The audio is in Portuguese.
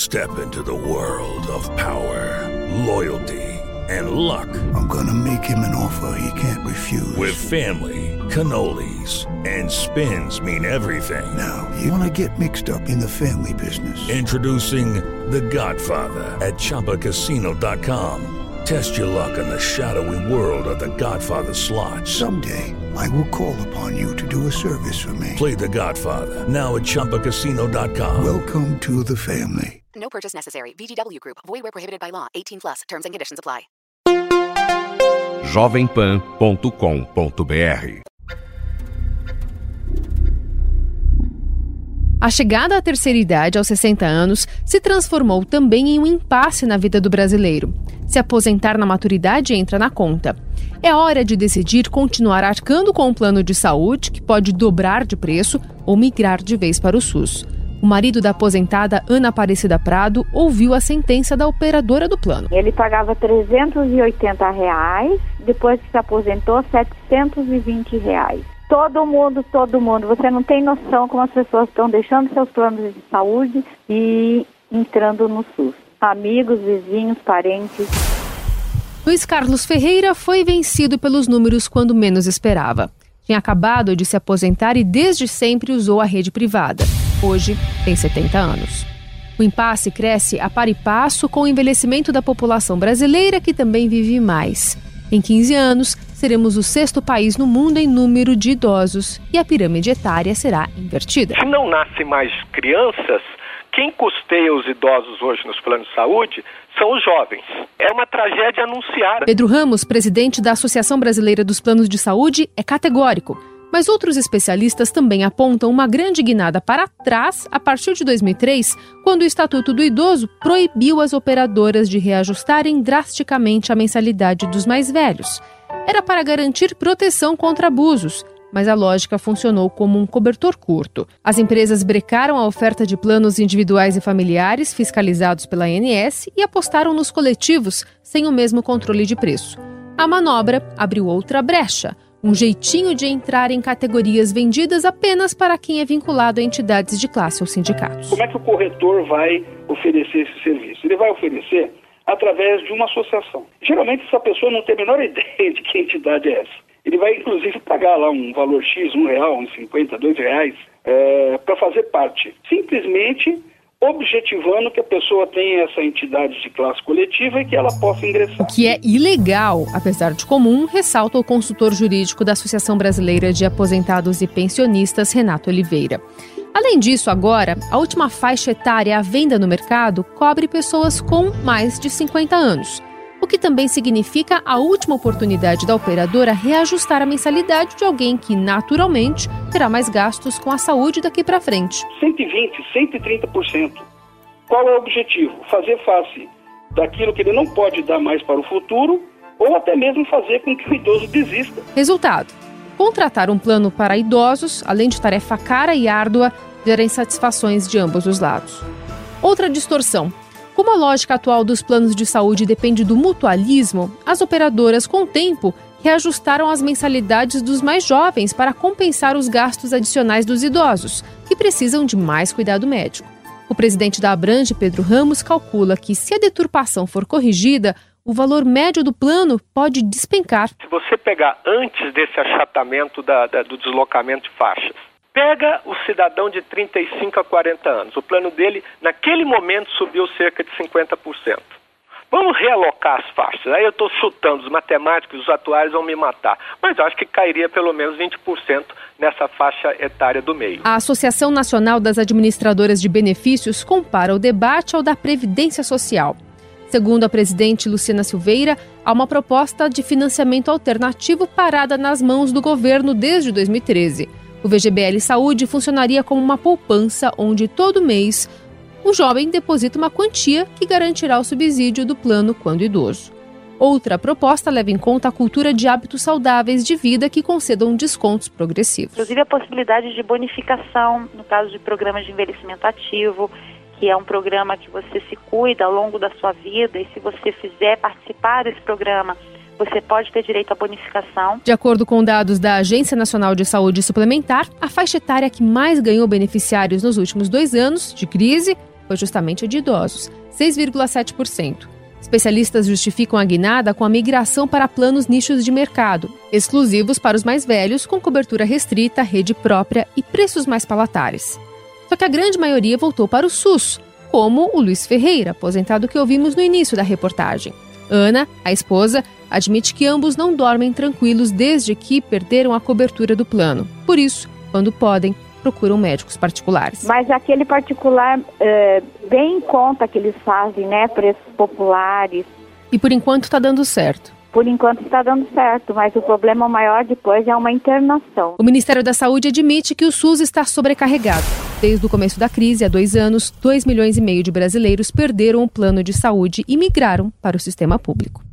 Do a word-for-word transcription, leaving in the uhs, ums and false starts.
Step into the world of power, loyalty, and luck. I'm gonna make him an offer he can't refuse. With family, cannolis, and spins mean everything. Now, you wanna get mixed up in the family business. Introducing The Godfather at Chumba Casino dot com. Test your luck in the shadowy world of The Godfather slot. Someday, I will call upon you to do a service for me. Play The Godfather now at Chumba Casino dot com. Welcome to the family. No purchase necessary. V G W Group. Void where prohibited by law. eighteen plus. Terms and conditions apply. jovem pan ponto com ponto b r. A chegada à terceira idade, aos sessenta anos, se transformou também em um impasse na vida do brasileiro. Se aposentar na maturidade entra na conta. É hora de decidir continuar arcando com um plano de saúde que pode dobrar de preço ou migrar de vez para o SUS. O marido da aposentada Ana Aparecida Prado ouviu a sentença da operadora do plano. Ele pagava trezentos e oitenta reais, depois que se aposentou, setecentos e vinte reais. Todo mundo, todo mundo. Você não tem noção como as pessoas estão deixando seus planos de saúde e entrando no SUS. Amigos, vizinhos, parentes. Luiz Carlos Ferreira foi vencido pelos números quando menos esperava. Tinha acabado de se aposentar e desde sempre usou a rede privada. Hoje tem setenta anos. O impasse cresce a par e passo com o envelhecimento da população brasileira, que também vive mais. Em quinze anos, seremos o sexto país no mundo em número de idosos e a pirâmide etária será invertida. Se não nascem mais crianças, quem custeia os idosos hoje nos planos de saúde são os jovens. É uma tragédia anunciada. Pedro Ramos, presidente da Associação Brasileira dos Planos de Saúde, é categórico. Mas outros especialistas também apontam uma grande guinada para trás a partir de dois mil e três, quando o Estatuto do Idoso proibiu as operadoras de reajustarem drasticamente a mensalidade dos mais velhos. Era para garantir proteção contra abusos, mas a lógica funcionou como um cobertor curto. As empresas brecaram a oferta de planos individuais e familiares fiscalizados pela A N S e apostaram nos coletivos sem o mesmo controle de preço. A manobra abriu outra brecha. Um jeitinho de entrar em categorias vendidas apenas para quem é vinculado a entidades de classe ou sindicatos. Como é que o corretor vai oferecer esse serviço? Ele vai oferecer através de uma associação. Geralmente essa pessoa não tem a menor ideia de que entidade é essa. Ele vai inclusive pagar lá um valor X, um real, um cinquenta, dois reais, é, para fazer parte. Simplesmente objetivando que a pessoa tenha essa entidade de classe coletiva e que ela possa ingressar. O que é ilegal, apesar de comum, ressalta o consultor jurídico da Associação Brasileira de Aposentados e Pensionistas, Renato Oliveira. Além disso, agora, a última faixa etária à venda no mercado cobre pessoas com mais de cinquenta anos, o que também significa a última oportunidade da operadora reajustar a mensalidade de alguém que, naturalmente, terá mais gastos com a saúde daqui para frente. cento e vinte, cento e trinta por cento. Qual é o objetivo? Fazer face daquilo que ele não pode dar mais para o futuro ou até mesmo fazer com que o idoso desista. Resultado: contratar um plano para idosos, além de tarefa cara e árdua, gera insatisfações de ambos os lados. Outra distorção. Como a lógica atual dos planos de saúde depende do mutualismo, as operadoras, com o tempo, reajustaram as mensalidades dos mais jovens para compensar os gastos adicionais dos idosos, que precisam de mais cuidado médico. O presidente da Abrange, Pedro Ramos, calcula que, se a deturpação for corrigida, o valor médio do plano pode despencar. Se você pegar antes desse achatamento da, da, do deslocamento de faixas, pega o cidadão de trinta e cinco a quarenta anos. O plano dele, naquele momento, subiu cerca de cinquenta por cento. Vamos realocar as faixas. Aí eu estou chutando, os matemáticos, os atuais vão me matar. Mas eu acho que cairia pelo menos vinte por cento nessa faixa etária do meio. A Associação Nacional das Administradoras de Benefícios compara o debate ao da Previdência Social. Segundo a presidente Luciana Silveira, há uma proposta de financiamento alternativo parada nas mãos do governo desde dois mil e treze. O V G B L Saúde funcionaria como uma poupança onde todo mês o jovem deposita uma quantia que garantirá o subsídio do plano quando idoso. Outra proposta leva em conta a cultura de hábitos saudáveis de vida que concedam descontos progressivos. Inclusive a possibilidade de bonificação no caso de programas de envelhecimento ativo, que é um programa que você se cuida ao longo da sua vida e se você fizer participar desse programa, você pode ter direito à bonificação. De acordo com dados da Agência Nacional de Saúde Suplementar, a faixa etária que mais ganhou beneficiários nos últimos dois anos de crise foi justamente a de idosos, seis vírgula sete por cento. Especialistas justificam a guinada com a migração para planos nichos de mercado, exclusivos para os mais velhos, com cobertura restrita, rede própria e preços mais palatáveis. Só que a grande maioria voltou para o SUS, como o Luiz Ferreira, aposentado que ouvimos no início da reportagem. Ana, a esposa, admite que ambos não dormem tranquilos desde que perderam a cobertura do plano. Por isso, quando podem, procuram médicos particulares. Mas aquele particular, é, bem em conta que eles fazem, né, preços populares. E por enquanto está dando certo. Por enquanto está dando certo, mas o problema maior depois é uma internação. O Ministério da Saúde admite que o SUS está sobrecarregado. Desde o começo da crise, há dois anos, dois milhões e meio de brasileiros perderam o plano de saúde e migraram para o sistema público.